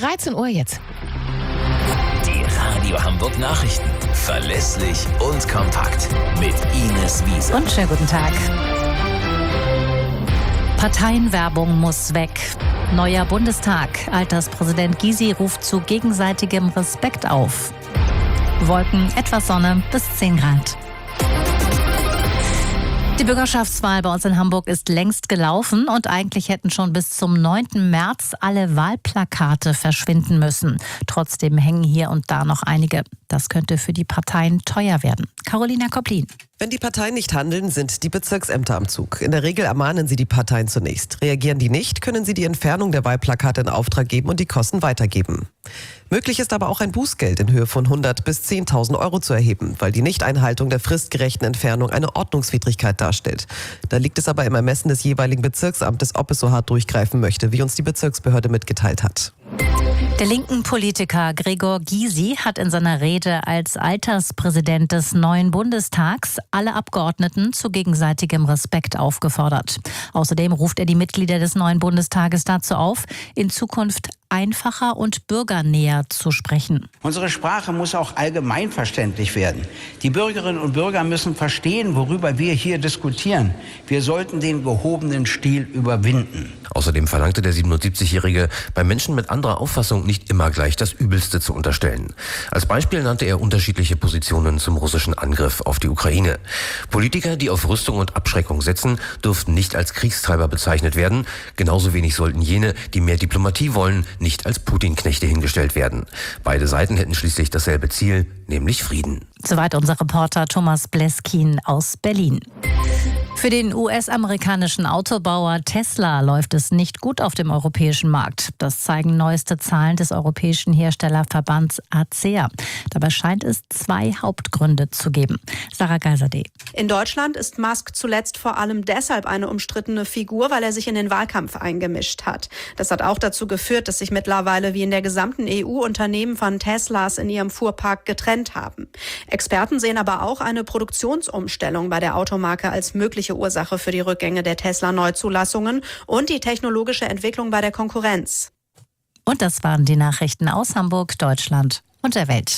13 Uhr jetzt. Die Radio Hamburg Nachrichten. Verlässlich und kompakt. Mit Ines Wiese. Und schönen guten Tag. Parteienwerbung muss weg. Neuer Bundestag. Alterspräsident Gysi ruft zu gegenseitigem Respekt auf. Wolken, etwas Sonne bis 10 Grad. Die Bürgerschaftswahl bei uns in Hamburg ist längst gelaufen und eigentlich hätten schon bis zum 9. März alle Wahlplakate verschwinden müssen. Trotzdem hängen hier und da noch einige. Das könnte für die Parteien teuer werden. Carolina Koplin. Wenn die Parteien nicht handeln, sind die Bezirksämter am Zug. In der Regel ermahnen sie die Parteien zunächst. Reagieren die nicht, können sie die Entfernung der Wahlplakate in Auftrag geben und die Kosten weitergeben. Möglich ist aber auch ein Bußgeld in Höhe von 100 bis 10.000 Euro zu erheben, weil die Nichteinhaltung der fristgerechten Entfernung eine Ordnungswidrigkeit darstellt. Da liegt es aber im Ermessen des jeweiligen Bezirksamtes, ob es so hart durchgreifen möchte, wie uns die Bezirksbehörde mitgeteilt hat. Der linken Politiker Gregor Gysi hat in seiner Rede als Alterspräsident des neuen Bundestags alle Abgeordneten zu gegenseitigem Respekt aufgefordert. Außerdem ruft er die Mitglieder des neuen Bundestages dazu auf, in Zukunft einfacher und bürgernäher zu sprechen. Unsere Sprache muss auch allgemeinverständlich werden. Die Bürgerinnen und Bürger müssen verstehen, worüber wir hier diskutieren. Wir sollten den gehobenen Stil überwinden. Außerdem verlangte der 77-Jährige, bei Menschen mit anderer Auffassung nicht immer gleich das Übelste zu unterstellen. Als Beispiel nannte er unterschiedliche Positionen zum russischen Angriff auf die Ukraine. Politiker, die auf Rüstung und Abschreckung setzen, dürften nicht als Kriegstreiber bezeichnet werden. Genauso wenig sollten jene, die mehr Diplomatie wollen, nicht als Putin-Knechte hingestellt werden. Beide Seiten hätten schließlich dasselbe Ziel, nämlich Frieden. Soweit unser Reporter Thomas Bleskin aus Berlin. Für den US-amerikanischen Autobauer Tesla läuft es nicht gut auf dem europäischen Markt. Das zeigen neueste Zahlen des europäischen Herstellerverbands ACEA. Dabei scheint es 2 Hauptgründe zu geben. Sarah Geiserde. In Deutschland ist Musk zuletzt vor allem deshalb eine umstrittene Figur, weil er sich in den Wahlkampf eingemischt hat. Das hat auch dazu geführt, dass sich mittlerweile wie in der gesamten EU Unternehmen von Teslas in ihrem Fuhrpark getrennt haben. Experten sehen aber auch eine Produktionsumstellung bei der Automarke als mögliche Ursache für die Rückgänge der Tesla-Neuzulassungen und die technologische Entwicklung bei der Konkurrenz. Und das waren die Nachrichten aus Hamburg, Deutschland und der Welt.